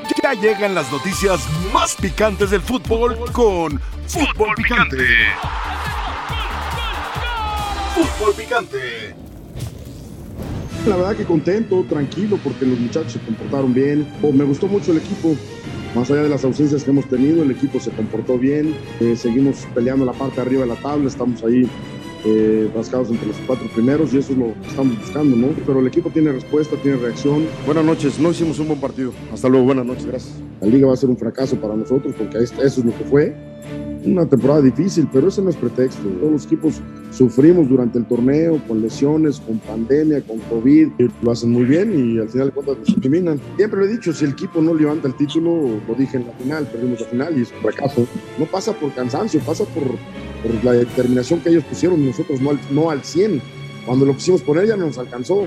Ya llegan las noticias más picantes del fútbol con Fútbol Picante. Fútbol Picante. La verdad que contento, tranquilo, porque los muchachos se comportaron bien. Me gustó mucho el equipo. Más allá de las ausencias que hemos tenido, el equipo se comportó bien. Seguimos peleando la parte de arriba de la tabla, estamos ahí rascados entre los 4 primeros y eso es lo que estamos buscando, ¿no? Pero el equipo tiene respuesta, tiene reacción. Buenas noches, no hicimos un buen partido. Hasta luego, buenas noches, gracias. La liga va a ser un fracaso para nosotros porque eso es lo que fue. Una temporada difícil, pero ese no es pretexto. Todos los equipos sufrimos durante el torneo, con lesiones, con pandemia, con COVID. Lo hacen muy bien y al final de cuentas nos eliminan. Siempre lo he dicho, si el equipo no levanta el título, lo dije en la final, perdimos la final y es un fracaso. No pasa por cansancio, pasa por la determinación que ellos pusieron, nosotros no al 100. Cuando lo quisimos poner ya no nos alcanzó.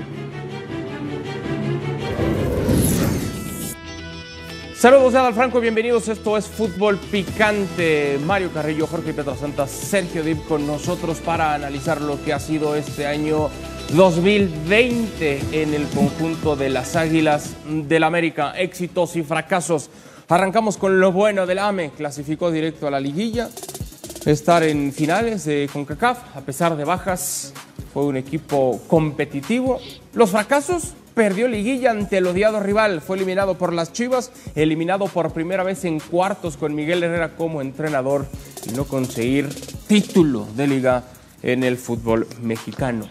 Saludos de Adal Franco, bienvenidos, esto es Fútbol Picante. Mario Carrillo, Jorge Pietrasanta, Sergio Dip con nosotros para analizar lo que ha sido este año 2020 en el conjunto de las Águilas del América. Éxitos y fracasos. Arrancamos con lo bueno del AME, clasificó directo a la liguilla, estar en finales de CONCACAF, a pesar de bajas, fue un equipo competitivo. Los fracasos: perdió liguilla ante el odiado rival, fue eliminado por las Chivas, eliminado por primera vez en cuartos con Miguel Herrera como entrenador y no conseguir título de liga en el fútbol mexicano.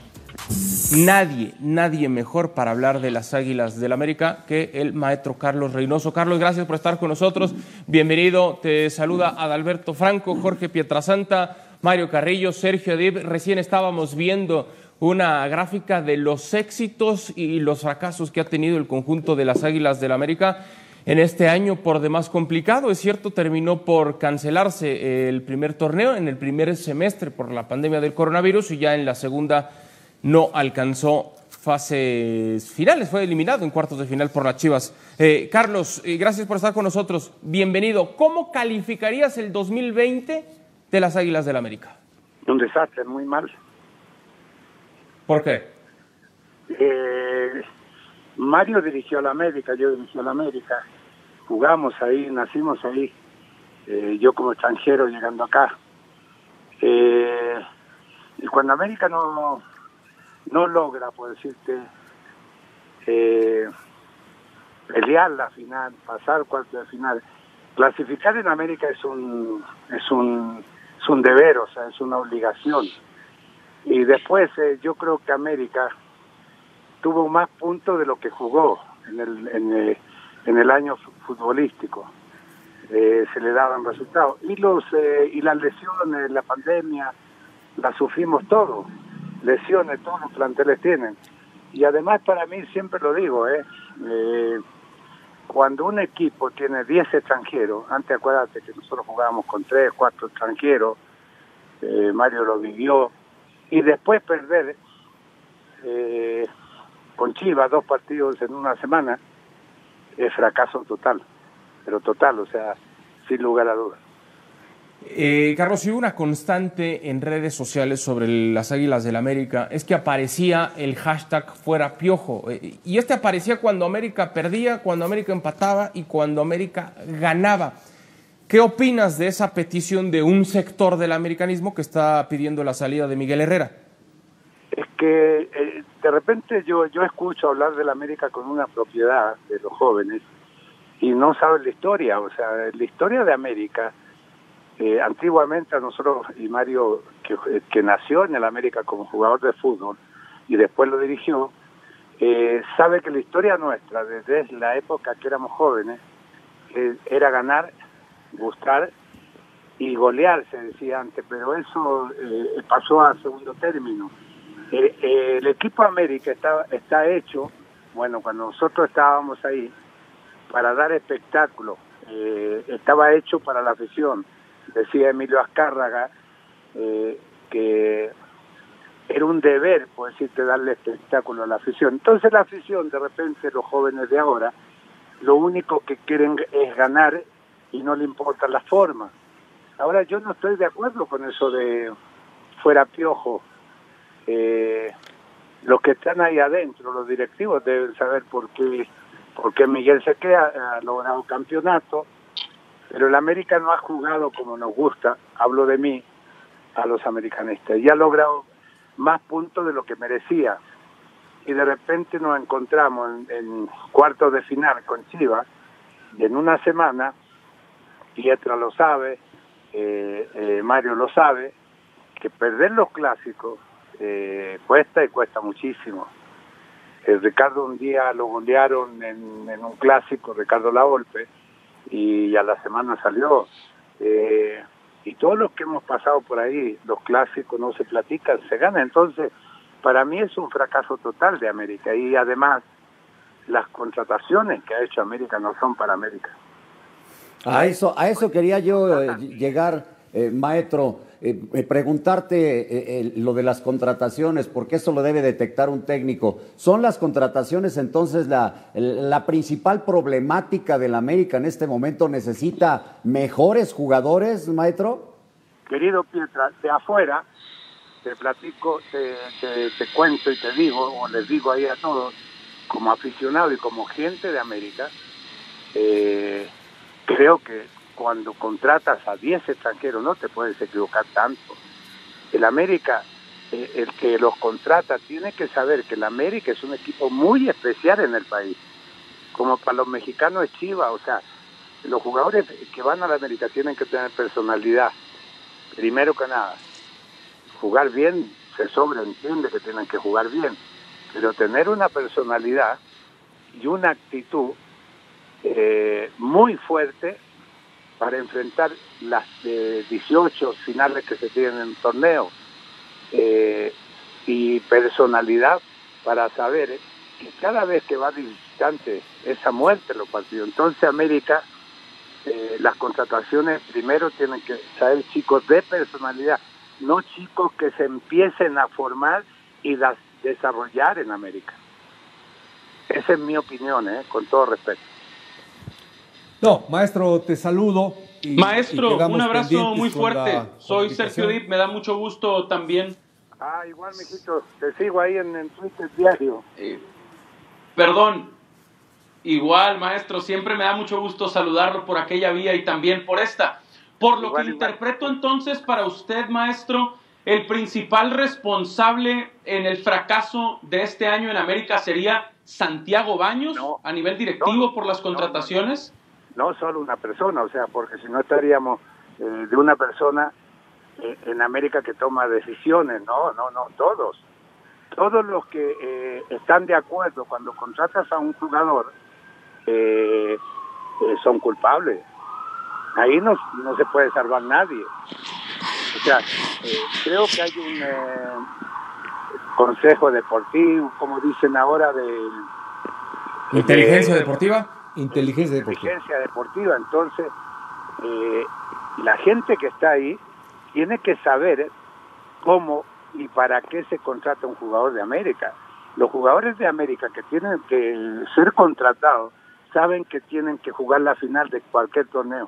Nadie mejor para hablar de las Águilas del América que el maestro Carlos Reynoso. Carlos, gracias por estar con nosotros. Bienvenido, te saluda Adalberto Franco, Jorge Pietrasanta, Mario Carrillo, Sergio Dib. Recién estábamos viendo una gráfica de los éxitos y los fracasos que ha tenido el conjunto de las Águilas del América en este año por demás complicado. Es cierto, terminó por cancelarse el primer torneo en el primer semestre por la pandemia del coronavirus y ya en la segunda no alcanzó fases finales, fue eliminado en cuartos de final por las Chivas. Carlos, gracias por estar con nosotros, bienvenido. ¿Cómo calificarías el 2020 de las Águilas del América? Un desastre, muy mal. ¿Por qué? Mario dirigió a la América, yo dirigí a la América. Jugamos ahí, nacimos ahí. Yo como extranjero llegando acá. Y cuando América no logra, por decirte, pelear la final, pasar cuarto de final, clasificar en América es un deber, o sea, es una obligación. Y después yo creo que América tuvo más puntos de lo que jugó en el año futbolístico. Se le daban resultados. Y las lesiones, la pandemia, las sufrimos todos. Lesiones, todos los planteles tienen. Y además para mí, siempre lo digo, cuando un equipo tiene 10 extranjeros, antes acuérdate que nosotros jugábamos con 3, 4 extranjeros, Mario lo vivió, y después perder con Chivas 2 partidos en una semana, es fracaso total, pero total, o sea, sin lugar a dudas. Carlos, si hubo una constante en redes sociales sobre las Águilas del América, es que aparecía el hashtag fuera Piojo, y aparecía cuando América perdía, cuando América empataba y cuando América ganaba. ¿Qué opinas de esa petición de un sector del americanismo que está pidiendo la salida de Miguel Herrera? Es que de repente yo escucho hablar de la América con una propiedad de los jóvenes y no saben la historia, o sea, la historia de América. Antiguamente a nosotros, y Mario, que nació en el América como jugador de fútbol y después lo dirigió, sabe que la historia nuestra, desde la época que éramos jóvenes, era ganar, gustar y golear, se decía antes, pero eso pasó a segundo término. El equipo América está hecho, bueno, cuando nosotros estábamos ahí, para dar espectáculo, estaba hecho para la afición. Decía Emilio Azcárraga que era un deber, por decirte, darle espectáculo a la afición. Entonces la afición, de repente, los jóvenes de ahora, lo único que quieren es ganar y no le importa la forma. Ahora yo no estoy de acuerdo con eso de fuera Piojo. Los que están ahí adentro, los directivos, deben saber por qué porque Miguel se queda, ha logrado campeonato, pero el América no ha jugado como nos gusta, hablo de mí, a los americanistas, y ha logrado más puntos de lo que merecía. Y de repente nos encontramos en cuartos de final con Chivas, y en una semana, Pietra lo sabe, Mario lo sabe, que perder los clásicos cuesta y cuesta muchísimo. Ricardo un día lo golearon en un clásico, Ricardo Lavolpe, y a la semana salió. Y todos los que hemos pasado por ahí, los clásicos no se platican, se ganan. Entonces, para mí es un fracaso total de América. Y además, las contrataciones que ha hecho América no son para América. A eso quería yo llegar, maestro. Preguntarte lo de las contrataciones, porque eso lo debe detectar un técnico. ¿Son las contrataciones entonces la principal problemática del América en este momento? ¿Necesita mejores jugadores, maestro? Querido Pietra, de afuera te platico, te cuento y te digo, o les digo ahí a todos, como aficionado y como gente de América, creo que cuando contratas a 10 extranjeros no te puedes equivocar tanto. El América, el que los contrata, tiene que saber que el América es un equipo muy especial en el país. Como para los mexicanos es Chivas, o sea, los jugadores que van a la América tienen que tener personalidad. Primero que nada, jugar bien, se sobreentiende que tienen que jugar bien, pero tener una personalidad y una actitud muy fuerte para enfrentar las 18 finales que se tienen en el torneo, y personalidad para saber que cada vez que va de visitante esa muerte los partidos. Entonces América, las contrataciones primero tienen que saber chicos de personalidad, no chicos que se empiecen a formar y desarrollar en América. Esa es mi opinión, con todo respeto. No, maestro, te saludo. Maestro, un abrazo muy fuerte. Soy Sergio Dip, me da mucho gusto también. Igual, mijito, te sigo ahí en Twitter diario. Perdón, igual, maestro, siempre me da mucho gusto saludarlo por aquella vía y también por esta. Por lo que interpreto entonces para usted, maestro, el principal responsable en el fracaso de este año en América sería Santiago Baños, a nivel directivo, por las contrataciones. No solo una persona, o sea, porque si no estaríamos de una persona en América que toma decisiones, no, todos los que están de acuerdo cuando contratas a un jugador son culpables, ahí no se puede salvar nadie, o sea, creo que hay un consejo deportivo, como dicen ahora, de inteligencia deportiva. Inteligencia deportiva. Entonces, la gente que está ahí tiene que saber cómo y para qué se contrata un jugador de América. Los jugadores de América que tienen que ser contratados saben que tienen que jugar la final de cualquier torneo.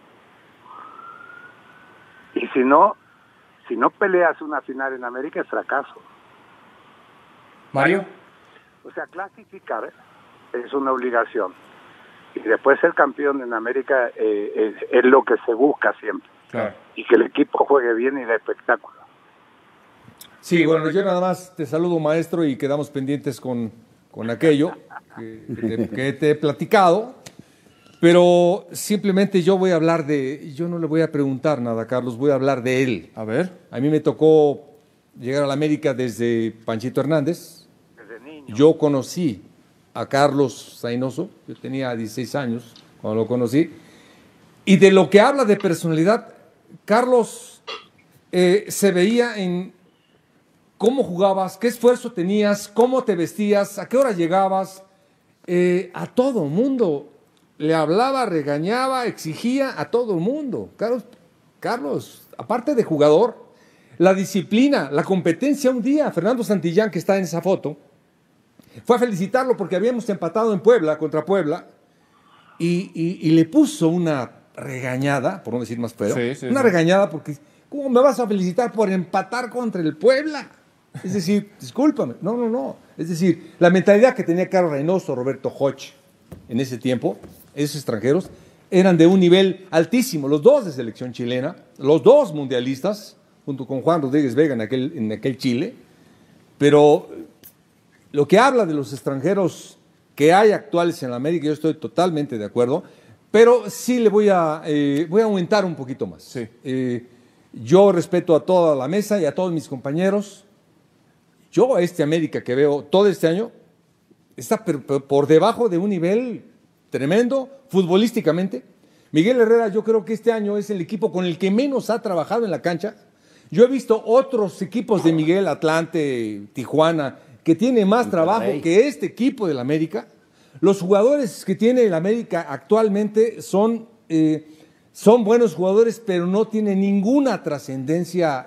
Y si no peleas una final en América es fracaso. Mario. O sea, clasificar es una obligación. Y después ser campeón en América es lo que se busca siempre. Claro. Y que el equipo juegue bien y de espectáculo. Sí, bueno, yo nada más te saludo, maestro, y quedamos pendientes con aquello que te he platicado. Pero simplemente yo voy a hablar yo no le voy a preguntar nada a Carlos, voy a hablar de él. A ver. A mí me tocó llegar a la América desde Panchito Hernández. Desde niño. Yo conocí a Carlos Zaynoso, yo tenía 16 años cuando lo conocí, y de lo que habla de personalidad, Carlos se veía en cómo jugabas, qué esfuerzo tenías, cómo te vestías, a qué hora llegabas, a todo mundo le hablaba, regañaba, exigía a todo el mundo. Carlos, aparte de jugador, la disciplina, la competencia. Un día Fernando Santillán, que está en esa foto, fue a felicitarlo porque habíamos empatado en Puebla, contra Puebla, y le puso una regañada, por no decir más feo, una regañada porque, ¿cómo me vas a felicitar por empatar contra el Puebla? Es decir, discúlpame, no. Es decir, la mentalidad que tenía Carlos Reynoso, Roberto Hoch, en ese tiempo, esos extranjeros, eran de un nivel altísimo, los dos de selección chilena, los dos mundialistas, junto con Juan Rodríguez Vega en aquel Chile, pero lo que habla de los extranjeros que hay actuales en la América, yo estoy totalmente de acuerdo, pero sí le voy a aumentar un poquito más. Sí. Yo respeto a toda la mesa y a todos mis compañeros. Yo, América que veo todo este año, está por debajo de un nivel tremendo futbolísticamente. Miguel Herrera, yo creo que este año es el equipo con el que menos ha trabajado en la cancha. Yo he visto otros equipos de Miguel, Atlante, Tijuana, que tiene más trabajo que este equipo del América. Los jugadores que tiene el América actualmente son buenos jugadores, pero no tienen ninguna trascendencia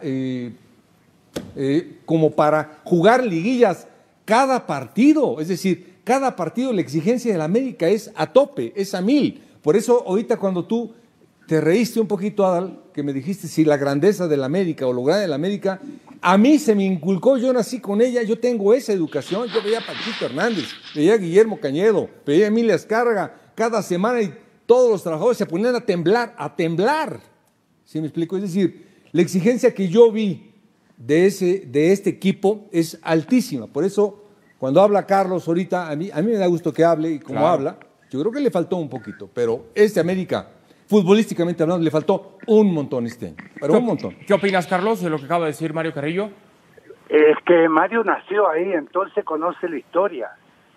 como para jugar liguillas cada partido. Es decir, cada partido la exigencia del América es a tope, es a 1000. Por eso ahorita cuando tú te reíste un poquito, Adal, que me dijiste si la grandeza del América o lo grande del América, a mí se me inculcó, yo nací con ella, yo tengo esa educación. Yo veía a Panchito Hernández, veía a Guillermo Cañedo, veía a Emilia Azcárraga cada semana y todos los trabajadores se ponían a temblar. ¿Sí me explico? Es decir, la exigencia que yo vi de este equipo es altísima. Por eso, cuando habla Carlos ahorita, a mí me da gusto que hable y como habla, yo creo que le faltó un poquito, pero América, futbolísticamente hablando, le faltó un montón este año, pero un montón. ¿Qué opinas, Carlos, de lo que acaba de decir Mario Carrillo? Es que Mario nació ahí, entonces conoce la historia.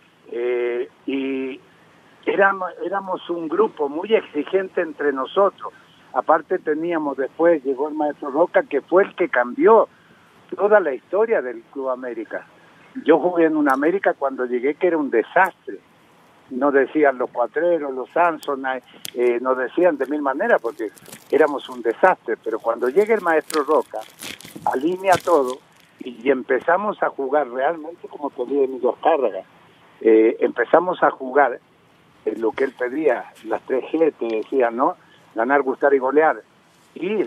Y éramos un grupo muy exigente entre nosotros. Aparte llegó el maestro Roca, que fue el que cambió toda la historia del Club América. Yo jugué en un América cuando llegué que era un desastre. Nos decían los cuatreros, los Samsonite, nos decían de mil maneras porque éramos un desastre. Pero cuando llega el maestro Roca, alinea todo y empezamos a jugar realmente como pedía Emilio Azcárraga. Empezamos a jugar lo que él pedía, las 3G, te decía, ¿no? Ganar, gustar y golear. Y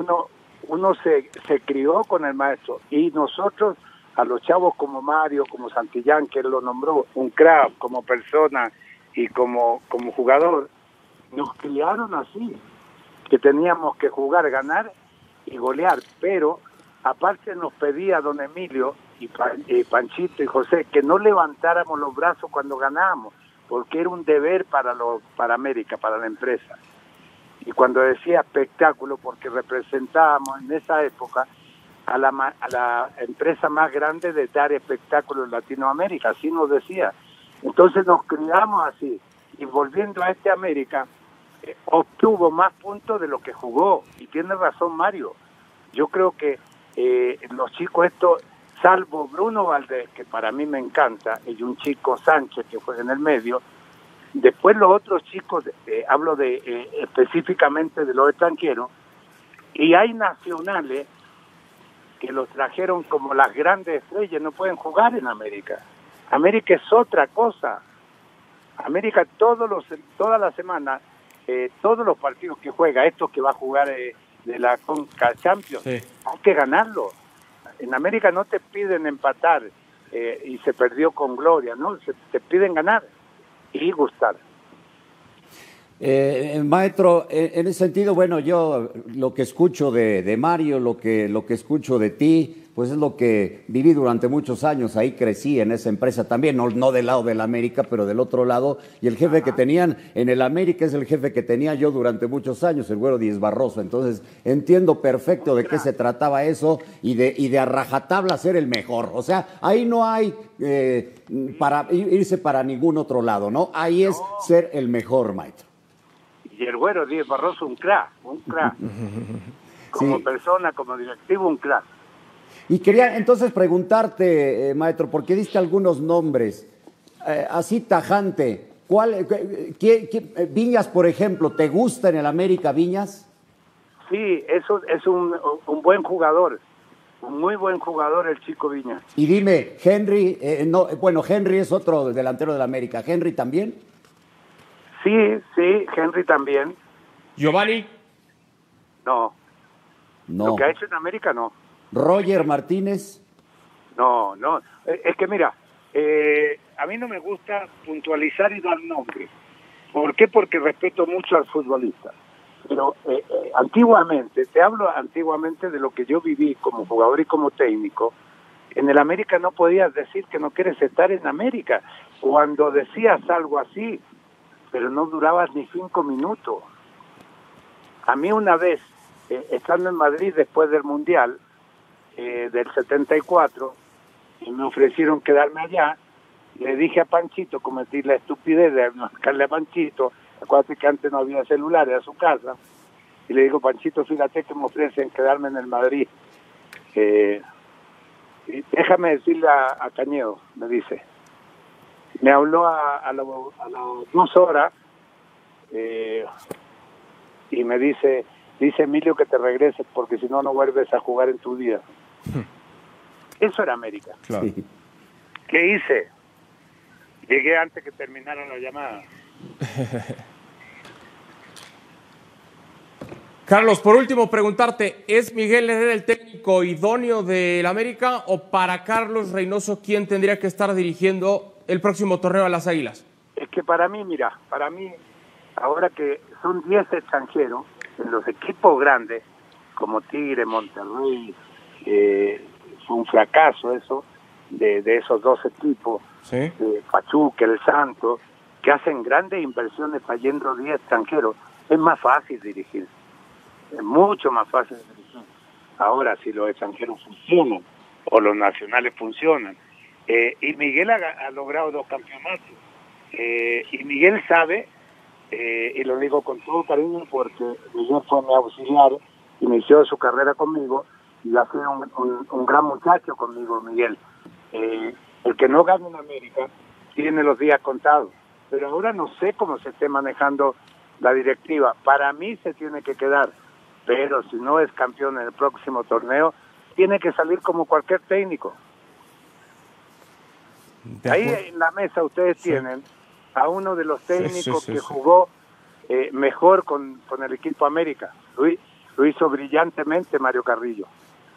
uno se crió con el maestro. Y nosotros, a los chavos como Mario, como Santillán, que él lo nombró, un crack como persona y como jugador, nos criaron así, que teníamos que jugar, ganar y golear. Pero aparte nos pedía don Emilio y Panchito y José que no levantáramos los brazos cuando ganábamos, porque era un deber para América, para la empresa. Y cuando decía espectáculo, porque representábamos en esa época a la empresa más grande de dar espectáculos en Latinoamérica, así nos decía. Entonces nos criamos así, y volviendo a América, obtuvo más puntos de lo que jugó, y tiene razón Mario. Yo creo que los chicos salvo Bruno Valdés, que para mí me encanta, y un chico Sánchez que juega en el medio, después los otros chicos, hablo específicamente de los extranjeros, y hay nacionales que los trajeron como las grandes estrellas, no pueden jugar en América. América es otra cosa. América toda la semana, todos los partidos que juega, estos que va a jugar de la Conca Champions, hay que ganarlo. En América no te piden empatar y se perdió con gloria, ¿no? Te piden ganar y gustar. Maestro, en ese sentido, bueno, yo lo que escucho de Mario, lo que escucho de ti, pues es lo que viví durante muchos años, ahí crecí en esa empresa también, no del lado del América, pero del otro lado, y el jefe que tenían en el América es el jefe que tenía yo durante muchos años, el Güero Díez Barroso. Entonces entiendo perfecto de qué se trataba eso y de a rajatabla ser el mejor. O sea, ahí no hay para irse para ningún otro lado, ¿no? Ahí es ser el mejor, maestro. Y el Güero Díez Barroso, un crack. Como persona, como directivo, un crack. Y quería entonces preguntarte, maestro, porque diste algunos nombres, así tajante. Viñas, por ejemplo, ¿te gusta en el América Viñas? Sí, eso es un buen jugador, un muy buen jugador el chico Viñas. Y dime, Henry, Henry es otro delantero del América, ¿Henry también? Sí, Henry también. ¿Giovanni? No. Lo que ha hecho en América, no. ¿Roger Martínez? No. Es que mira, a mí no me gusta puntualizar y dar nombres. ¿Por qué? Porque respeto mucho al futbolista. Pero antiguamente, te hablo antiguamente de lo que yo viví como jugador y como técnico. En el América no podías decir que no quieres estar en América. Cuando decías algo así, pero no durabas ni 5 minutos. A mí una vez, estando en Madrid después del Mundial del 74, y me ofrecieron quedarme allá, le dije a Panchito, cometí la estupidez de marcarle a Panchito, acuérdate que antes no había celulares a su casa, y le digo, Panchito, fíjate que me ofrecen quedarme en el Madrid. Déjame decirle a Cañedo, me dice. Me habló a las 2 horas y me dice Emilio que te regreses porque si no, no vuelves a jugar en tu vida. Eso era América. Claro. ¿Qué hice? Llegué antes que terminara la llamada. Carlos, por último, preguntarte, ¿es Miguel Herrera el técnico idóneo del América o para Carlos Reynoso quién tendría que estar dirigiendo el próximo torneo a las Águilas? Es que para mí, ahora que son 10 extranjeros en los equipos grandes, como Tigre, Monterrey, fue un fracaso eso, de esos 2 equipos, ¿Sí? Pachuca, el Santos, que hacen grandes inversiones trayendo 10 extranjeros. Es más fácil dirigir. Es mucho más fácil dirigir. Ahora, si los extranjeros funcionan o los nacionales funcionan, y Miguel ha logrado 2 campeonatos, y Miguel sabe, y lo digo con todo cariño porque Miguel fue mi auxiliar, inició su carrera conmigo y ha sido un gran muchacho conmigo, Miguel. El que no gana en América tiene los días contados, pero ahora no sé cómo se esté manejando la directiva. Para mí se tiene que quedar, pero si no es campeón en el próximo torneo, tiene que salir como cualquier técnico. Ahí en la mesa ustedes tienen a uno de los técnicos que jugó mejor con el equipo América. Lo hizo brillantemente Mario Carrillo.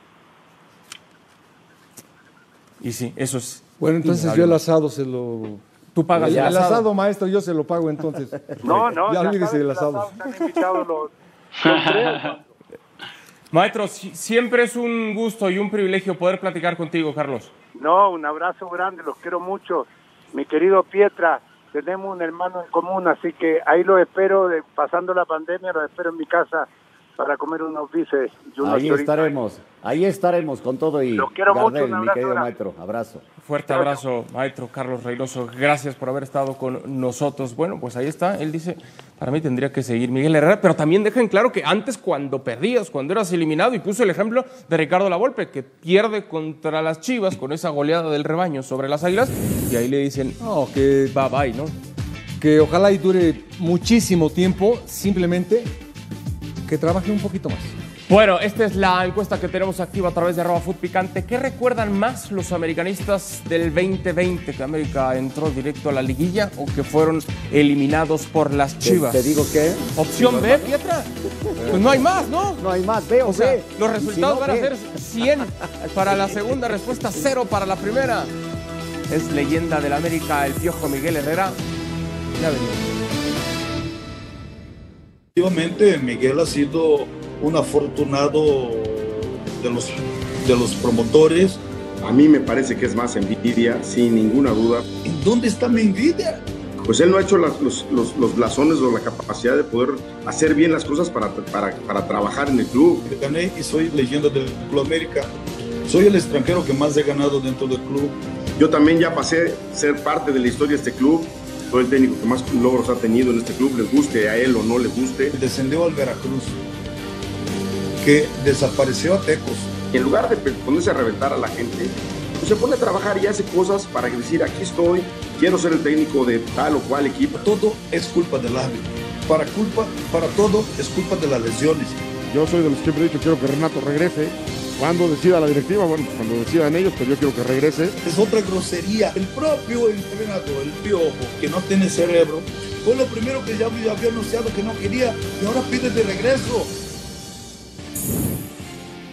Y sí, eso es... Bueno, entonces yo el asado se lo... Tú pagas el asado, maestro, yo se lo pago entonces. No, ya olvídese del asado. Están invitados los 3. Maestro, siempre es un gusto y un privilegio poder platicar contigo, Carlos. No, un abrazo grande, los quiero mucho. Mi querido Pietra, tenemos un hermano en común, así que ahí lo espero, pasando la pandemia, lo espero en mi casa para comer unos bifes. Ahí estaremos con todo y los quiero Gardel, mucho, mi querido maestro. Abrazo. Fuerte abrazo, maestro Carlos Reynoso. Gracias por haber estado con nosotros. Bueno, pues ahí está. Él dice, para mí tendría que seguir Miguel Herrera, pero también dejen claro que antes cuando perdías, cuando eras eliminado, y puso el ejemplo de Ricardo Lavolpe, que pierde contra las Chivas con esa goleada del rebaño sobre las Águilas, y ahí le dicen, no, que bye bye, ¿no? Que ojalá y dure muchísimo tiempo, simplemente que trabaje un poquito más. Bueno, esta es la encuesta que tenemos activa a través de @FutPicante. ¿Qué recuerdan más los americanistas del 2020? ¿Que América entró directo a la liguilla o que fueron eliminados por las Chivas? ¿Te digo qué? Opción B, Pietra. Pues no hay más, ¿no? No hay más, B o sea, B. Los resultados van a ser 100 para la segunda respuesta, 0 para la primera. Es leyenda del América, el Piojo Miguel Herrera. Ya venimos. Efectivamente, Miguel ha sido un afortunado de los promotores. A mí me parece que es más envidia, sin ninguna duda. ¿En dónde está mi envidia? Pues él no ha hecho los blasones o la capacidad de poder hacer bien las cosas para trabajar en el club. Gané y soy leyenda del Club América. Soy el extranjero que más he ganado dentro del club. Yo también ya pasé a ser parte de la historia de este club. Soy el técnico que más logros ha tenido en este club, les guste a él o no le guste. Descendió al Veracruz, que desapareció a Tecos. Y en lugar de ponerse a reventar a la gente, pues se pone a trabajar y hace cosas para decir, aquí estoy, quiero ser el técnico de tal o cual equipo. Todo es culpa del árbitro. Para todo es culpa de las lesiones. Yo soy de los que siempre he dicho, quiero que Renato regrese. Cuando decida la directiva, bueno, cuando decidan ellos, pero yo quiero que regrese. Es otra grosería. El propio entrenador, el Piojo, que no tiene cerebro, fue lo primero que ya había anunciado que no quería y ahora pide de regreso.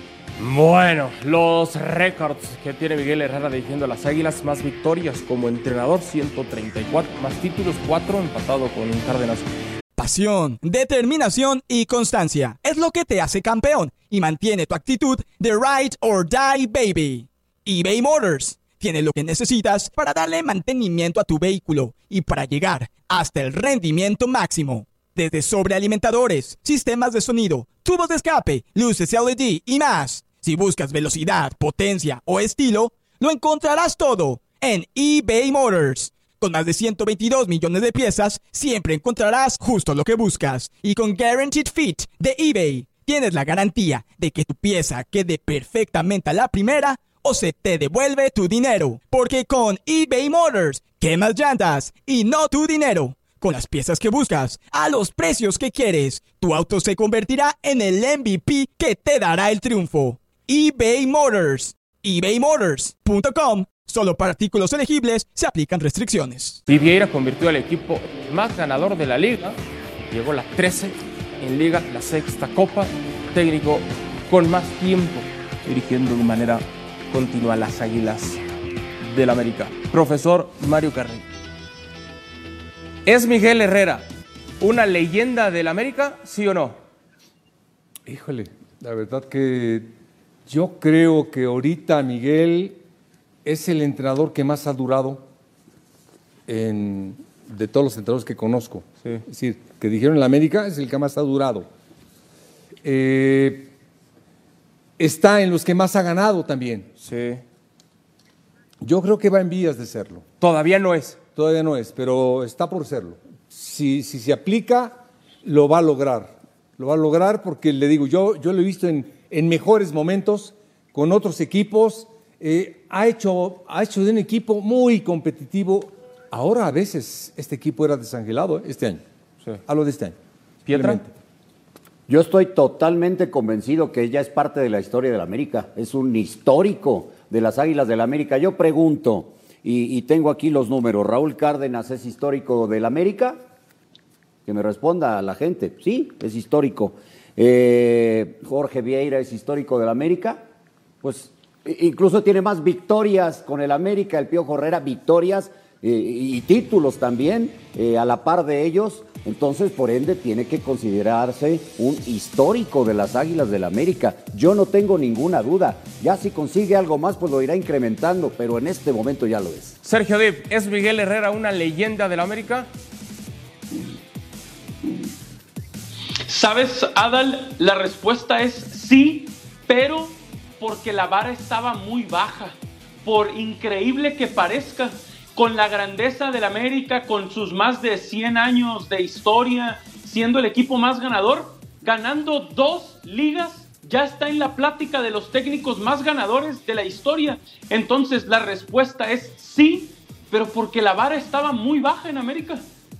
Bueno, los récords que tiene Miguel Herrera dirigiendo a las Águilas: más victorias como entrenador, 134, más títulos, 4, empatado con Cárdenas. Pasión, determinación y constancia es lo que te hace campeón y mantiene tu actitud de ride or die, baby. eBay Motors tiene lo que necesitas para darle mantenimiento a tu vehículo y para llegar hasta el rendimiento máximo. Desde sobrealimentadores, sistemas de sonido, tubos de escape, luces LED y más. Si buscas velocidad, potencia o estilo, lo encontrarás todo en eBay Motors. Con más de 122 millones de piezas, siempre encontrarás justo lo que buscas. Y con Guaranteed Fit de eBay, tienes la garantía de que tu pieza quede perfectamente a la primera o se te devuelve tu dinero. Porque con eBay Motors, quemas llantas y no tu dinero. Con las piezas que buscas, a los precios que quieres, tu auto se convertirá en el MVP que te dará el triunfo. eBay Motors. ebaymotors.com. Solo para artículos elegibles se aplican restricciones. Vieira convirtió al equipo más ganador de la liga. Llegó a la 13 en liga, la 6ª copa. Técnico con más tiempo dirigiendo de manera continua a las Águilas del América. Profesor Mario Carrillo, ¿es Miguel Herrera una leyenda del América, sí o no? Híjole, la verdad que yo creo que ahorita Miguel es el entrenador que más ha durado de todos los entrenadores que conozco. Sí. Es decir, que dijeron en la América es el que más ha durado. Está en los que más ha ganado también. Sí. Yo creo que va en vías de serlo. Todavía no es. Todavía no es, pero está por serlo. Si se aplica, lo va a lograr. Lo va a lograr porque, le digo, yo lo he visto en mejores momentos con otros equipos. Ha hecho de un equipo muy competitivo. Ahora a veces este equipo era desangelado este año. Sí. Hablo de este año. ¿Pietra? Yo estoy totalmente convencido que ella es parte de la historia del América. Es un histórico de las Águilas del América. Yo pregunto, y tengo aquí los números, ¿Raúl Cárdenas es histórico del América? Que me responda la gente. Sí, es histórico. Jorge Vieira es histórico del América. Pues incluso tiene más victorias con el América, el Piojo Herrera, victorias y títulos también a la par de ellos. Entonces, por ende, tiene que considerarse un histórico de las Águilas del América. Yo no tengo ninguna duda. Ya si consigue algo más, pues lo irá incrementando, pero en este momento ya lo es. Sergio Dip, ¿es Miguel Herrera una leyenda del América? ¿Sabes, Adal? La respuesta es sí, pero porque la vara estaba muy baja. Por increíble que parezca, con la grandeza del América, con sus más de 100 años de historia, siendo el equipo más ganador, ganando 2 ligas, ya está en la plática de los técnicos más ganadores de la historia. Entonces la respuesta es sí, pero porque la vara estaba muy baja en América.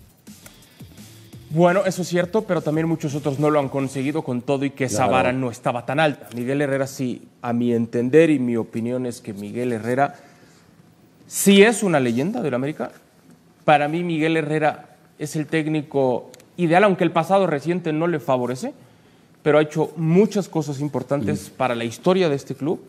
Bueno, eso es cierto, pero también muchos otros no lo han conseguido con todo y que esa vara no estaba tan alta. Miguel Herrera sí, a mi entender y mi opinión es que Miguel Herrera sí es una leyenda del América. Para mí Miguel Herrera es el técnico ideal, aunque el pasado reciente no le favorece, pero ha hecho muchas cosas importantes para la historia de este club.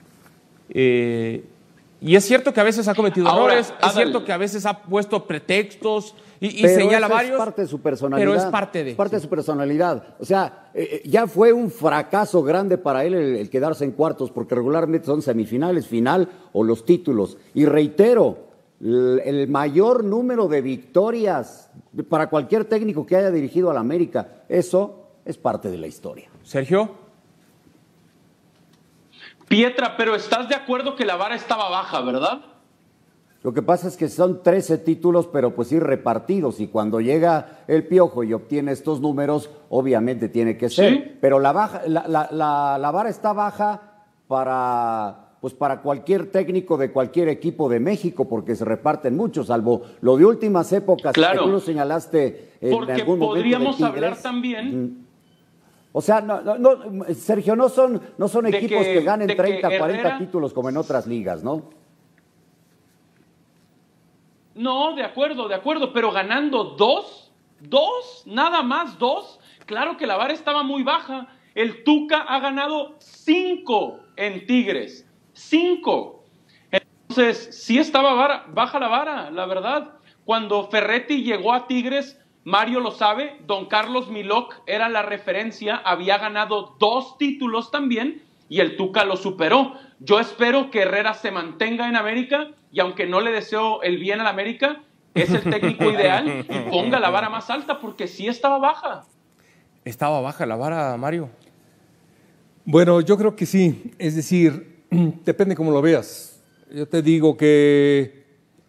Y es cierto que a veces ha cometido errores, es cierto que a veces ha puesto pretextos y señala varios. Es parte de su personalidad. Pero es parte de. Es parte de su personalidad. O sea, ya fue un fracaso grande para él el quedarse en cuartos, porque regularmente son semifinales, final o los títulos. Y reitero, el mayor número de victorias para cualquier técnico que haya dirigido al América, eso es parte de la historia. Sergio. Pietra, pero estás de acuerdo que la vara estaba baja, ¿verdad? Lo que pasa es que son 13 títulos, pero pues sí repartidos, y cuando llega el Piojo y obtiene estos números, obviamente tiene que ser. ¿Sí? Pero la vara está baja para cualquier técnico de cualquier equipo de México, porque se reparten muchos, salvo lo de últimas épocas, que tú lo señalaste en algún momento. Podríamos hablar también. O sea, Sergio, no son equipos que ganen 30, 40 títulos como en otras ligas, ¿no? No, de acuerdo, pero ganando 2, nada más 2, claro que la vara estaba muy baja. El Tuca ha ganado 5 en Tigres. 5. Entonces, sí estaba baja la vara, la verdad. Cuando Ferretti llegó a Tigres, Mario lo sabe, don Carlos Milok era la referencia, había ganado 2 títulos también y el Tuca lo superó. Yo espero que Herrera se mantenga en América y aunque no le deseo el bien a la América, es el técnico ideal y ponga la vara más alta porque sí estaba baja. ¿Estaba baja la vara, Mario? Bueno, yo creo que sí. Es decir, depende cómo lo veas. Yo te digo que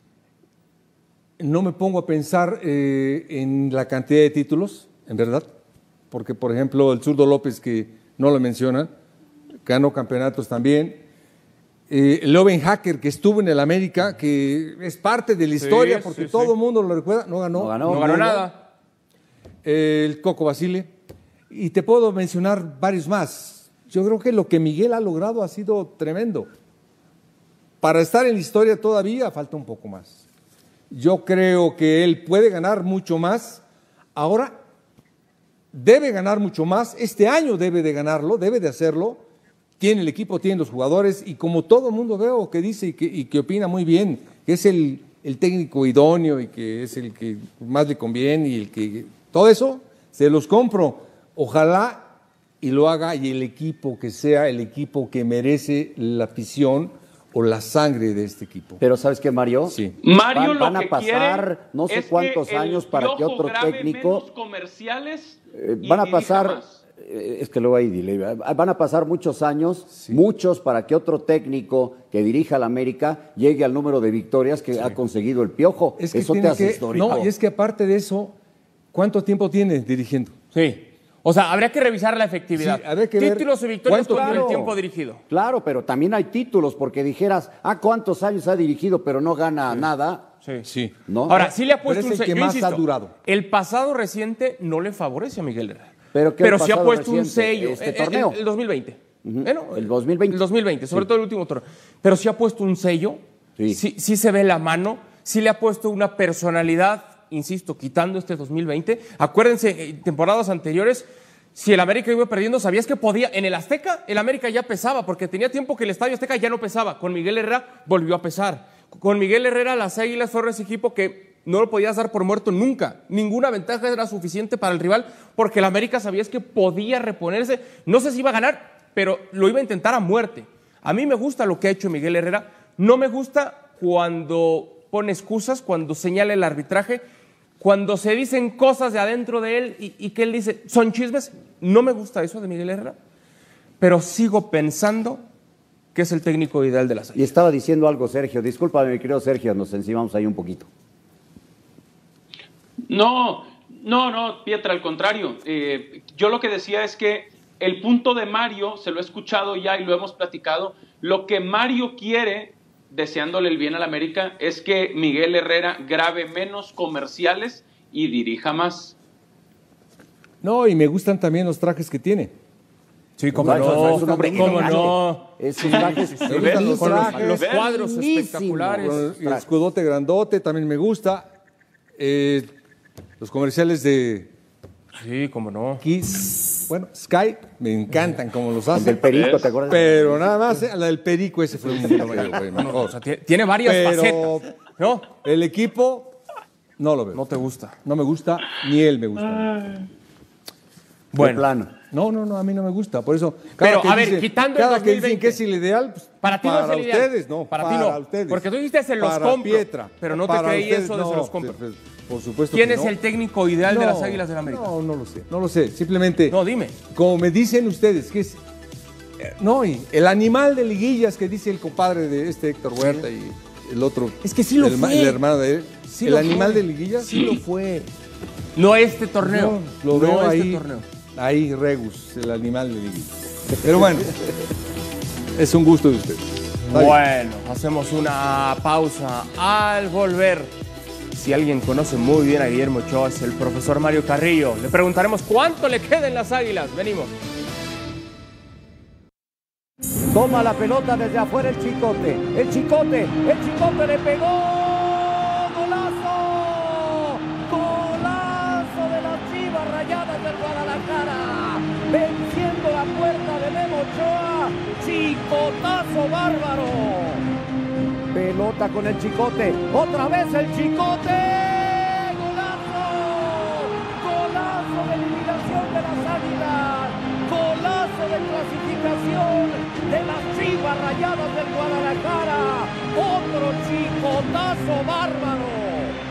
no me pongo a pensar en la cantidad de títulos, en verdad. Porque, por ejemplo, el Zurdo López, que no lo mencionan, ganó campeonatos también. Loven Hacker, que estuvo en el América, que es parte de la historia, porque todo el mundo lo recuerda, no ganó nada. El Coco Basile. Y te puedo mencionar varios más. Yo creo que lo que Miguel ha logrado ha sido tremendo. Para estar en la historia todavía falta un poco más. Yo creo que él puede ganar mucho más. Ahora debe ganar mucho más. Este año debe de ganarlo, debe de hacerlo. Tiene el equipo, tiene los jugadores. Y como todo el mundo veo que dice y que opina muy bien, que es el técnico idóneo y que es el que más le conviene y el que... Todo eso se los compro. Ojalá y lo haga y el equipo que sea el equipo que merece la afición o la sangre de este equipo. Pero ¿sabes qué, Mario? Sí. Mario van lo a que pasar no sé cuántos años para que otro técnico comerciales van a pasar es que luego ahí dile, van a pasar muchos años, muchos para que otro técnico que dirija al América llegue al número de victorias que ha conseguido el Piojo. Es que eso te hace histórico. No, y es que aparte de eso, ¿cuánto tiempo tiene dirigiendo? Sí. O sea, habría que revisar la efectividad. Sí, habría que ver títulos y victorias con claro, el tiempo dirigido. Claro, pero también hay títulos, porque dijeras, ¿cuántos años ha dirigido pero no gana nada? Sí. ¿No? Ahora, sí le ha puesto pero es el un sello. que más ha durado. El pasado reciente no le favorece a Miguel Herrera. Pero sí ha puesto un sello. Este torneo. El 2020. Bueno, el 2020. El 2020, sobre todo el último torneo. Pero sí ha puesto un sello. Sí se ve la mano. Sí le ha puesto una personalidad, insisto, quitando este 2020. Acuérdense, temporadas anteriores, si el América iba perdiendo, sabías que podía. En el Azteca, el América ya pesaba, porque tenía tiempo que el Estadio Azteca ya no pesaba. Con Miguel Herrera volvió a pesar. Con Miguel Herrera, las Águilas fueron ese equipo que no lo podías dar por muerto nunca. Ninguna ventaja era suficiente para el rival, porque el América sabías que podía reponerse. No sé si iba a ganar, pero lo iba a intentar a muerte. A mí me gusta lo que ha hecho Miguel Herrera. No me gusta cuando pone excusas, cuando señala el arbitraje, cuando se dicen cosas de adentro de él y que él dice, son chismes. No me gusta eso de Miguel Herrera, pero sigo pensando que es el técnico ideal de las Águilas. Y estaba diciendo algo, Sergio. Discúlpame, mi querido Sergio, nos encimamos ahí un poquito. No, Pietra, al contrario. Yo lo que decía es que el punto de Mario, se lo he escuchado ya y lo hemos platicado, lo que Mario quiere, deseándole el bien al América, es que Miguel Herrera grabe menos comerciales y dirija más. No, y me gustan también los trajes que tiene. Sí, cómo no, es un hombre cómo elegante. no. Es un traje, Con los cuadros espectaculares. Con el escudote grandote también me gusta. Los comerciales de Sí, cómo no. Kiss, bueno, Sky, me encantan como los hacen. El Perico, ¿te acuerdas? Pero nada más, la del Perico ese fue un No, o sea, tiene varias facetas, ¿no? El equipo no lo veo. No te gusta. No me gusta, ni él me gusta. Bueno, plano. No, a mí no me gusta. Por eso, pero, a ver, quitando el 2020. Cada que dicen que es el ideal, pues, para ti no es el ideal. Ustedes, no. Para ti no. Ustedes. Porque tú dijiste se los para compro. Pietra. Pero no te creí ustedes, eso de se los compro. Por supuesto ¿Quién que es no. el técnico ideal de las Águilas del América? No lo sé. Simplemente. No, dime. Como me dicen ustedes, que es. No, y el animal de liguillas que dice el compadre de Héctor Huerta y el otro. Es que sí lo fue. El hermano de él. Sí el animal de liguillas. Sí lo fue. No este torneo. No, lo veo ahí. Este torneo. Ahí, Regus, el animal de liguillas. Pero bueno, es un gusto de ustedes. Bueno, hacemos una pausa. Al volver, si alguien conoce muy bien a Guillermo Ochoa, es el profesor Mario Carrillo. Le preguntaremos cuánto le queda en las Águilas. Venimos. Toma la pelota desde afuera el Chicote. El Chicote le pegó. ¡Golazo! ¡Golazo de las Chivas Rayadas del Guadalajara! Venciendo a la puerta de Memo Ochoa. Chicotazo bárbaro. Pelota con el Chicote. Otra vez el Chicote. ¡Golazo! ¡Golazo de eliminación de las Águilas! ¡Golazo de clasificación de las Chivas Rayadas del Guadalajara! ¡Otro chicotazo bárbaro!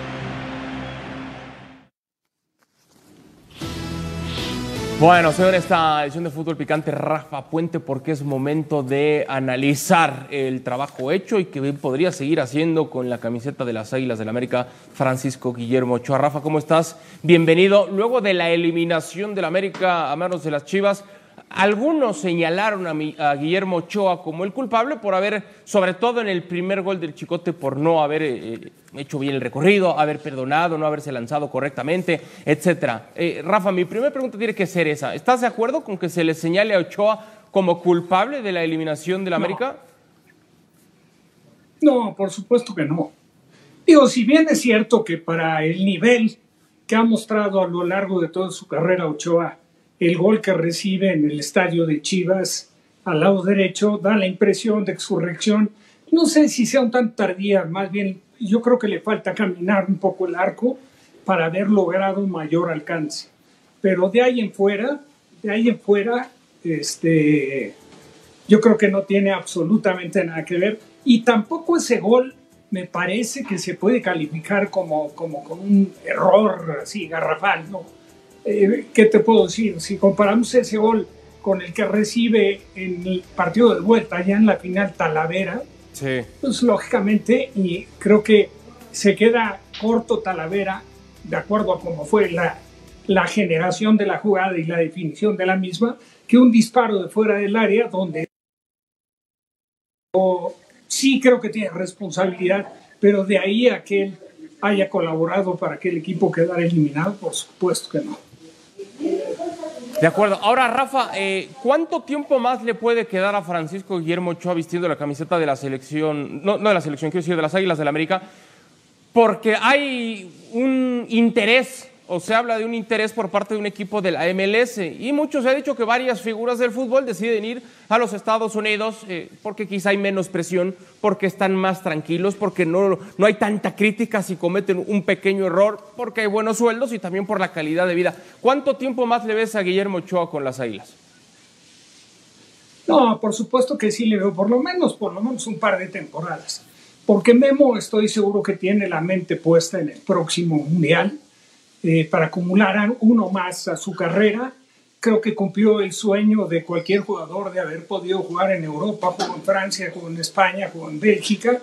Bueno, señor, esta edición de Fútbol Picante, Rafa Puente, porque es momento de analizar el trabajo hecho y que podría seguir haciendo con la camiseta de las Águilas del América, Francisco Guillermo Ochoa. Rafa, ¿cómo estás? Bienvenido. Luego de la eliminación del América a manos de las Chivas, algunos señalaron a Guillermo Ochoa como el culpable por haber, sobre todo en el primer gol del Chicote, por no haber hecho bien el recorrido, haber perdonado, no haberse lanzado correctamente, etcétera. Rafa, mi primera pregunta tiene que ser esa. ¿Estás de acuerdo con que se le señale a Ochoa como culpable de la eliminación del América? No, por supuesto que no. Digo, si bien es cierto que para el nivel que ha mostrado a lo largo de toda su carrera Ochoa, el gol que recibe en el estadio de Chivas al lado derecho da la impresión de que su reacción, no sé si sea un tanto tardía, más bien yo creo que le falta caminar un poco el arco para haber logrado un mayor alcance. Pero de ahí en fuera, yo creo que no tiene absolutamente nada que ver. Y tampoco ese gol me parece que se puede calificar como un error así garrafal, ¿no? ¿Qué te puedo decir? Si comparamos ese gol con el que recibe en el partido de vuelta, ya en la final Talavera, sí, pues lógicamente, y creo que se queda corto Talavera, de acuerdo a cómo fue la generación de la jugada y la definición de la misma, que un disparo de fuera del área, donde sí creo que tiene responsabilidad, pero de ahí a que él haya colaborado para que el equipo quedara eliminado, por supuesto que no. De acuerdo. Ahora, Rafa, ¿cuánto tiempo más le puede quedar a Francisco Guillermo Ochoa vistiendo la camiseta de la selección, no de la selección, quiero decir, de las Águilas del América? Porque hay un interés, o se habla de un interés por parte de un equipo de la MLS, y muchos se ha dicho que varias figuras del fútbol deciden ir a los Estados Unidos porque quizá hay menos presión, porque están más tranquilos, porque no hay tanta crítica si cometen un pequeño error, porque hay buenos sueldos y también por la calidad de vida. ¿Cuánto tiempo más le ves a Guillermo Ochoa con las Águilas? No, por supuesto que sí le veo por lo menos un par de temporadas, porque Memo estoy seguro que tiene la mente puesta en el próximo Mundial, para acumular uno más a su carrera. Creo que cumplió el sueño de cualquier jugador de haber podido jugar en Europa, jugó en Francia, jugó en España, jugó en Bélgica.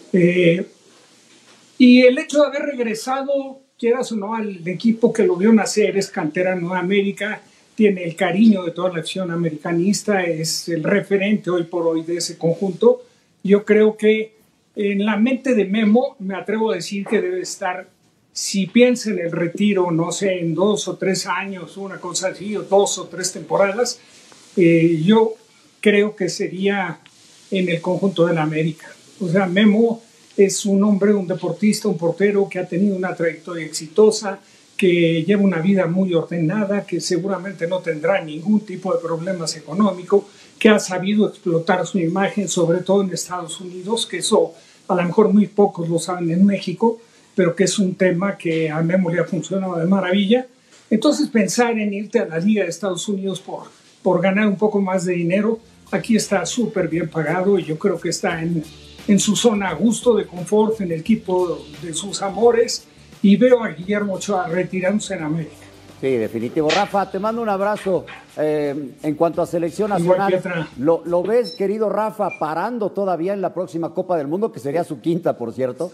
Y el hecho de haber regresado, quieras o no, al equipo que lo vio nacer, es cantera Nueva América, tiene el cariño de toda la afición americanista, es el referente hoy por hoy de ese conjunto. Yo creo que en la mente de Memo, me atrevo a decir que debe estar, si piensa en el retiro, no sé, en 2 o 3 años, una cosa así, o 2 o 3 temporadas, yo creo que sería en el conjunto de la América. O sea, Memo es un hombre, un deportista, un portero que ha tenido una trayectoria exitosa, que lleva una vida muy ordenada, que seguramente no tendrá ningún tipo de problemas económicos, que ha sabido explotar su imagen, sobre todo en Estados Unidos, que eso a lo mejor muy pocos lo saben en México, pero que es un tema que a Memo le ha funcionado de maravilla. Entonces pensar en irte a la Liga de Estados Unidos por ganar un poco más de dinero, aquí está súper bien pagado y yo creo que está en su zona a gusto, de confort, en el equipo de sus amores, y veo a Guillermo Ochoa retirándose en América. Sí, definitivo. Rafa, te mando un abrazo. En cuanto a selección nacional, ¿lo ves, querido Rafa, parando todavía en la próxima Copa del Mundo, que sería su quinta, por cierto?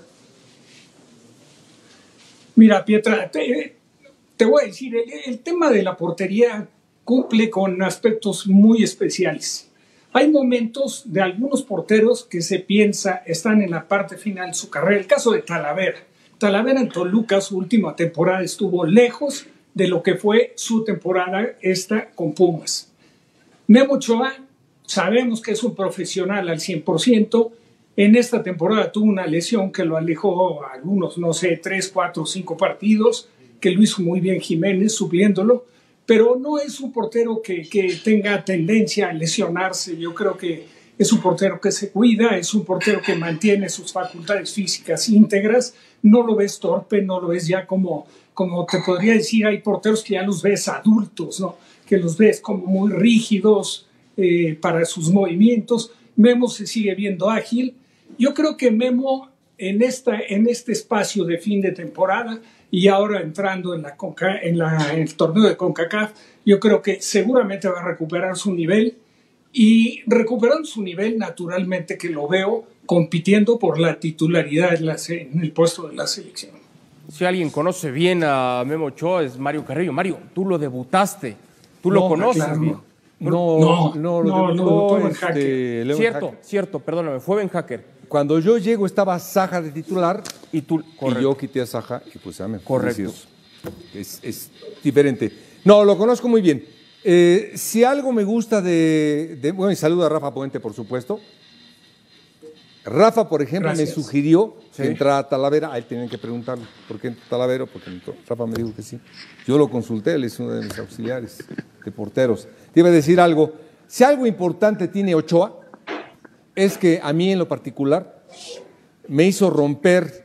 Mira, Pietra, te voy a decir, el tema de la portería cumple con aspectos muy especiales. Hay momentos de algunos porteros que se piensa están en la parte final de su carrera. El caso de Talavera. Talavera en Toluca, su última temporada, estuvo lejos de lo que fue su temporada esta con Pumas. Memo Ochoa, sabemos que es un profesional al 100%. En esta temporada tuvo una lesión que lo alejó a algunos, no sé, 3, 4, 5 partidos, que lo hizo muy bien Jiménez supliéndolo, pero no es un portero que tenga tendencia a lesionarse. Yo creo que es un portero que se cuida, es un portero que mantiene sus facultades físicas íntegras. No lo ves torpe, no lo ves ya como te podría decir, hay porteros que ya los ves adultos, ¿no? Que los ves como muy rígidos para sus movimientos. Memo se sigue viendo ágil. Yo creo que Memo en este espacio de fin de temporada y ahora entrando en el torneo de CONCACAF, yo creo que seguramente va a recuperar su nivel, y recuperando su nivel, naturalmente que lo veo compitiendo por la titularidad en el puesto de la selección. Si alguien conoce bien a Memo Ochoa es Mario Carrillo. Mario, tú lo debutaste, tú lo conoces bien. No, lo debutó Ben Hacker. Cierto, perdóname, fue Ben Hacker. Cuando yo llego estaba Saja de titular y yo quité a Saja y puse a Memo. Correcto. Es diferente. No, lo conozco muy bien. Si algo me gusta bueno, y saludo a Rafa Puente, por supuesto. Rafa, por ejemplo, me sugirió que entrara a Talavera. A él tienen que preguntarle por qué Talavera, porque Rafa me dijo que sí. Yo lo consulté, él es uno de mis auxiliares de porteros. Te iba a decir algo. Si algo importante tiene Ochoa, es que a mí en lo particular me hizo romper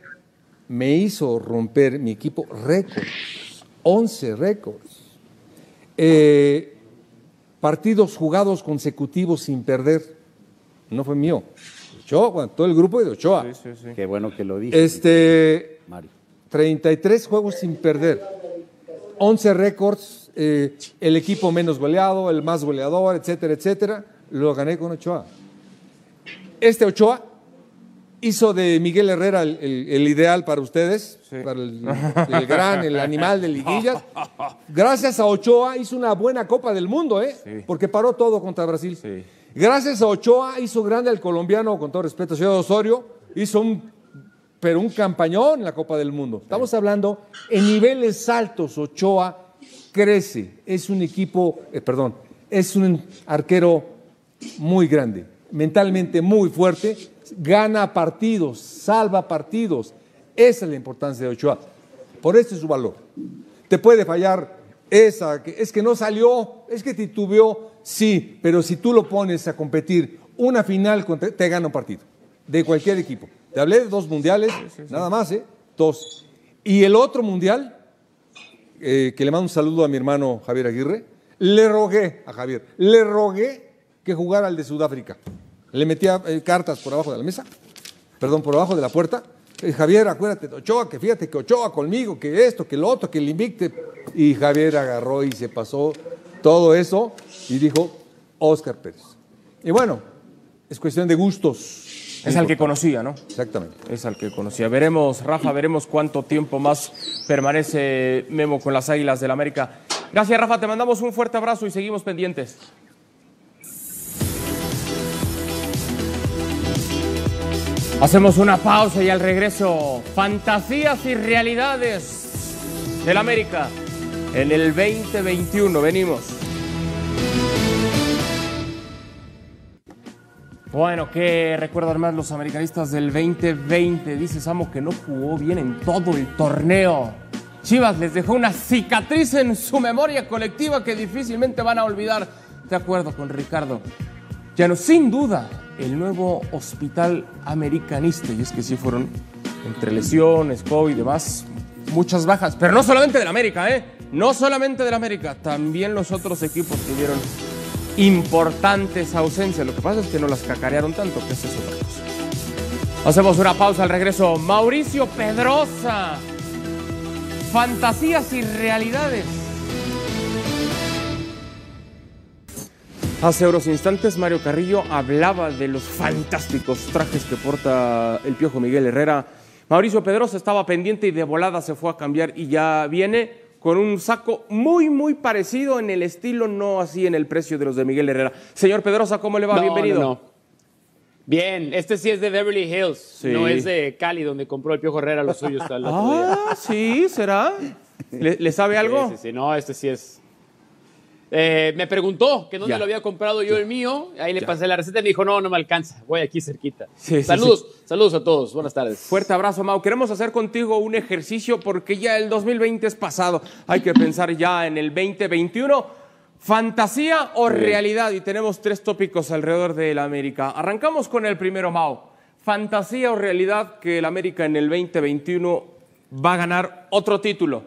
mi equipo récords, 11 récords. Partidos jugados consecutivos sin perder. No fue mío. Ochoa, bueno, todo el grupo de Ochoa. Sí. Qué bueno que lo dije. Mario. 33 juegos sin perder. 11 récords. El equipo menos goleado, el más goleador, etcétera, etcétera. Lo gané con Ochoa. Ochoa hizo de Miguel Herrera el ideal para ustedes, para el animal de liguillas. Gracias a Ochoa hizo una buena Copa del Mundo, porque paró todo contra Brasil. Sí. Gracias a Ochoa hizo grande al colombiano, con todo respeto, señor Osorio, hizo un campañón en la Copa del Mundo. Estamos hablando en niveles altos. Ochoa crece, es un arquero muy grande, mentalmente muy fuerte, gana partidos, salva partidos. Esa es la importancia de Ochoa. Por eso es su valor. Te puede fallar es que no salió, es que titubeó, sí, pero si tú lo pones a competir una final, te gana un partido, de cualquier equipo. Te hablé de 2 mundiales, nada más, 2. Y el otro mundial, que le mando un saludo a mi hermano Javier Aguirre, le rogué que jugara al de Sudáfrica. Le metía cartas por abajo de la mesa, por abajo de la puerta. Javier, acuérdate de Ochoa, que fíjate que Ochoa conmigo, que esto, que lo otro, que el invicte. Y Javier agarró y se pasó todo eso y dijo Óscar Pérez. Y bueno, es cuestión de gustos. Es al que conocía, ¿no? Exactamente. Es al que conocía. Veremos, Rafa, cuánto tiempo más permanece Memo con las Águilas del América. Gracias, Rafa, te mandamos un fuerte abrazo y seguimos pendientes. Hacemos una pausa y al regreso, fantasías y realidades del América en el 2021. Venimos. Bueno, ¿qué recuerdan más los americanistas del 2020? Dice Samo que no jugó bien en todo el torneo. Chivas les dejó una cicatriz en su memoria colectiva que difícilmente van a olvidar. De acuerdo con Ricardo. Ya no, sin duda, el nuevo hospital americanista. Y es que sí fueron, entre lesiones, COVID y demás, muchas bajas. Pero no solamente del América, no solamente del América. También los otros equipos tuvieron importantes ausencias. Lo que pasa es que no las cacarearon tanto, que esa es otra cosa. Hacemos una pausa al regreso. Mauricio Pedrosa. Fantasías y realidades. Hace unos instantes Mario Carrillo hablaba de los fantásticos trajes que porta el Piojo Miguel Herrera. Mauricio Pedrosa estaba pendiente y de volada se fue a cambiar y ya viene con un saco muy, muy parecido en el estilo, no así en el precio de los de Miguel Herrera. Señor Pedrosa, ¿cómo le va? Bienvenido. No. Bien, este sí es de Beverly Hills, no es de Cali, donde compró el Piojo Herrera los suyos. Sí, ¿será? ¿Le sabe algo? Sí, no, este sí es. Me preguntó que dónde lo había comprado yo el mío. Ahí le pasé la receta y me dijo, no me alcanza. Voy aquí cerquita. Saludos a todos. Buenas tardes. Fuerte abrazo, Mau. Queremos hacer contigo un ejercicio porque ya el 2020 es pasado. Hay que pensar ya en el 2021. ¿Fantasía o realidad? Y tenemos 3 tópicos alrededor del América. Arrancamos con el primero, Mau. ¿Fantasía o realidad que el América en el 2021 va a ganar otro título?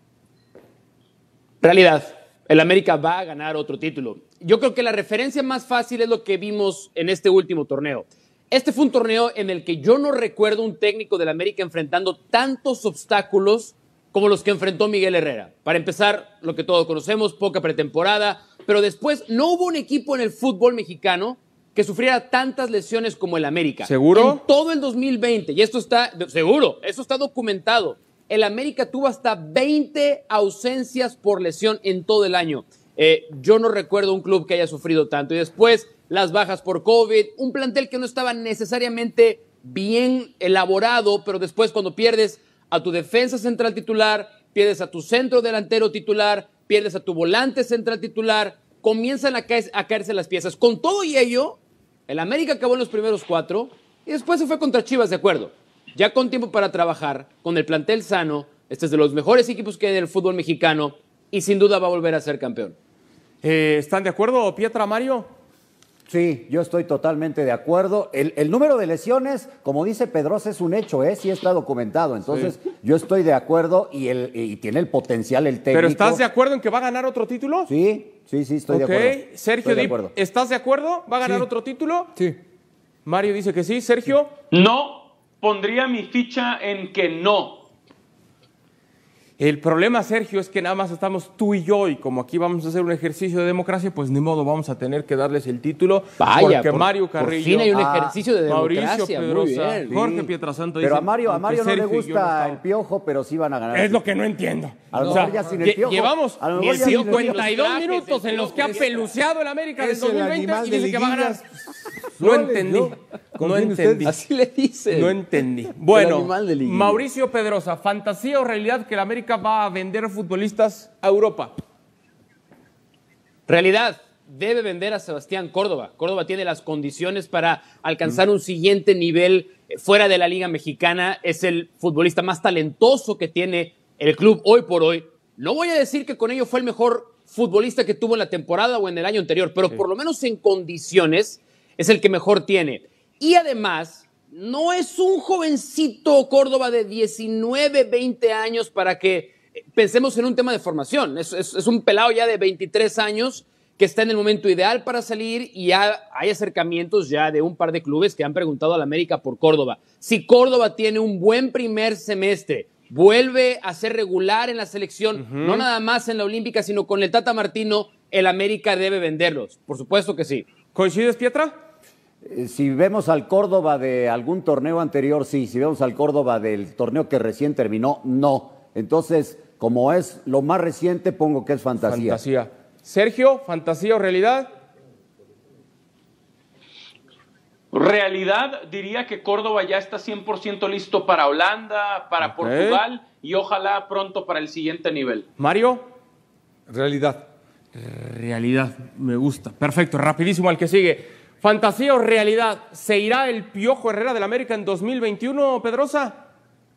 Realidad. El América va a ganar otro título. Yo creo que la referencia más fácil es lo que vimos en este último torneo. Este fue un torneo en el que yo no recuerdo un técnico del América enfrentando tantos obstáculos como los que enfrentó Miguel Herrera. Para empezar, lo que todos conocemos, poca pretemporada, pero después no hubo un equipo en el fútbol mexicano que sufriera tantas lesiones como el América. ¿Seguro? En todo el 2020, y esto está, seguro, eso está documentado. El América tuvo hasta 20 ausencias por lesión en todo el año. Yo no recuerdo un club que haya sufrido tanto. Y después, las bajas por COVID, un plantel que no estaba necesariamente bien elaborado, pero después cuando pierdes a tu defensa central titular, pierdes a tu centro delantero titular, pierdes a tu volante central titular, comienzan a caerse las piezas. Con todo y ello, el América acabó en los primeros 4 y después se fue contra Chivas, de acuerdo. Ya con tiempo para trabajar, con el plantel sano, este es de los mejores equipos que hay en el fútbol mexicano y sin duda va a volver a ser campeón. ¿Están de acuerdo, Pietra, Mario? Sí, yo estoy totalmente de acuerdo. El número de lesiones, como dice Pedrosa, es un hecho, sí está documentado. Entonces, yo estoy de acuerdo y tiene el potencial el técnico. ¿Pero estás de acuerdo en que va a ganar otro título? Sí, estoy de acuerdo. Sergio Dip, ¿estás de acuerdo? ¿Va a ganar otro título? Sí. Mario dice que sí. ¿Sergio? No. Pondría mi ficha en que no. El problema, Sergio, es que nada más estamos tú y yo, y como aquí vamos a hacer un ejercicio de democracia, pues ni modo, vamos a tener que darles el título. Vaya, porque Mario Carrillo, por fin hay un ejercicio de democracia. Mauricio Pedrosa, muy bien. Jorge Pietrasanta. Pero dicen, a Mario no Sergio le gusta el Piojo, pero sí van a ganar. Es lo que no entiendo. A lo mejor ya sin el Piojo. Llevamos a lo mejor ya sin el 52 Piojo. minutos en los que ha peluceado el América del Es el 2020 animal y de dice que va a ganar. liguillas. No entendí. No entendí. Así le dicen. No entendí. Bueno, animal de liguilla. Mauricio Pedrosa, ¿fantasía o realidad que el América va a vender futbolistas a Europa? Realidad, debe vender a Sebastián Córdoba. Córdoba tiene las condiciones para alcanzar un siguiente nivel fuera de la Liga Mexicana. Es el futbolista más talentoso que tiene el club hoy por hoy. No voy a decir que con ello fue el mejor futbolista que tuvo en la temporada o en el año anterior, pero por lo menos en condiciones es el que mejor tiene. Y además, no es un jovencito Córdoba de 19, 20 años para que pensemos en un tema de formación. Es un pelado ya de 23 años que está en el momento ideal para salir y hay acercamientos ya de un par de clubes que han preguntado a la América por Córdoba. Si Córdoba tiene un buen primer semestre, vuelve a ser regular en la selección, no nada más en la Olímpica, sino con el Tata Martino, el América debe venderlos. Por supuesto que sí. ¿Coincides, Pietra? Si vemos al Córdoba de algún torneo anterior, sí. Si vemos al Córdoba del torneo que recién terminó, no. Entonces, como es lo más reciente, pongo que es fantasía. Sergio, ¿fantasía o realidad? Realidad, diría que Córdoba ya está 100% listo para Holanda, para Portugal y ojalá pronto para el siguiente nivel. Mario. Realidad. Realidad, me gusta. Perfecto, rapidísimo al que sigue. ¿Fantasía o realidad? ¿Se irá el Piojo Herrera del América en 2021, Pedrosa?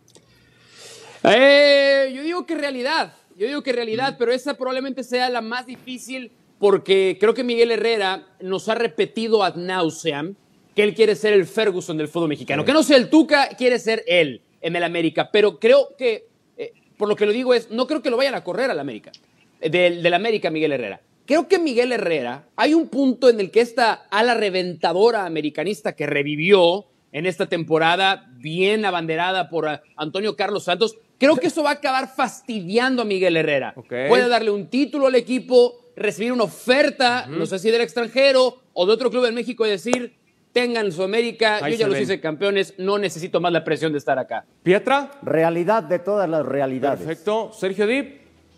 Yo digo que realidad, pero esa probablemente sea la más difícil porque creo que Miguel Herrera nos ha repetido ad nauseam que él quiere ser el Ferguson del fútbol mexicano. Que no sea el Tuca, quiere ser él en el América. Pero creo que, por lo que lo digo no creo que lo vayan a correr al América, del América Miguel Herrera. Creo que Miguel Herrera, hay un punto en el que esta ala reventadora americanista que revivió en esta temporada, bien abanderada por Antonio Carlos Santos, creo que eso va a acabar fastidiando a Miguel Herrera. Puede darle un título al equipo, recibir una oferta, no sé si del extranjero o de otro club en México y decir, tengan su América, yo ya los hice campeones, no necesito más la presión de estar acá. ¿Pietra? Realidad de todas las realidades. Perfecto. Sergio Dip.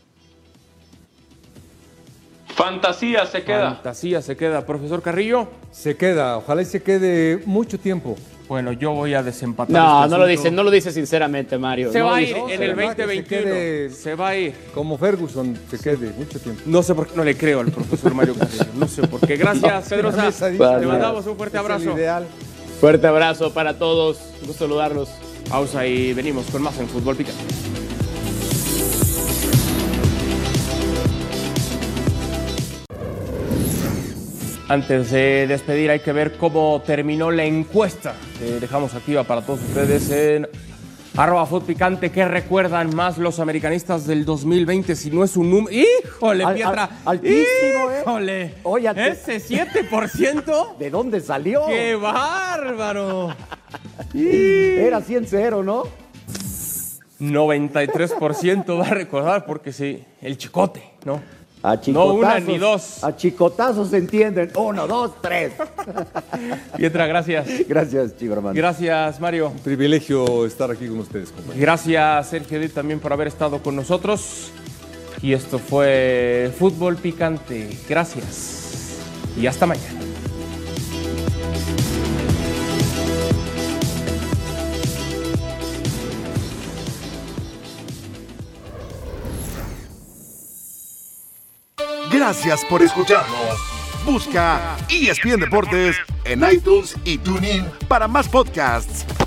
Fantasía se queda. Fantasía se queda. Profesor Carrillo. Se queda, ojalá y se quede mucho tiempo, Bueno, yo voy a desempatar. No lo dice sinceramente, Mario. Se no va a lo ir dice. en el 2021. Se va a ir. Como Ferguson, se quede mucho tiempo. No sé por qué no le creo al profesor Mario Carrillo. No sé por qué. Gracias, Pedrosa. Le mandamos un fuerte abrazo. Fuerte abrazo para todos. Un gusto saludarlos. Pausa y venimos con más en Fútbol Picante. Antes de despedir hay que ver cómo terminó la encuesta que dejamos activa para todos ustedes en @FutPicante. ¿Qué recuerdan más los americanistas del 2020 si no es un número? ¡Híjole, Pietra! Altísimo, ¡Híjole! Oye, ese 7%. ¿De dónde salió? ¡Qué bárbaro! Era 100-0, ¿no? 93% va a recordar porque sí, el chicote, ¿no? A no una ni dos. A chicotazos se entienden. 1, 2, 3. Pietra, gracias. Gracias, chico hermano. Gracias, Mario. Un privilegio estar aquí con ustedes, compañeros. Gracias, Sergio Edith, también por haber estado con nosotros. Y esto fue Fútbol Picante. Gracias. Y hasta mañana. Gracias por escucharnos. Busca ESPN Deportes en iTunes y TuneIn para más podcasts.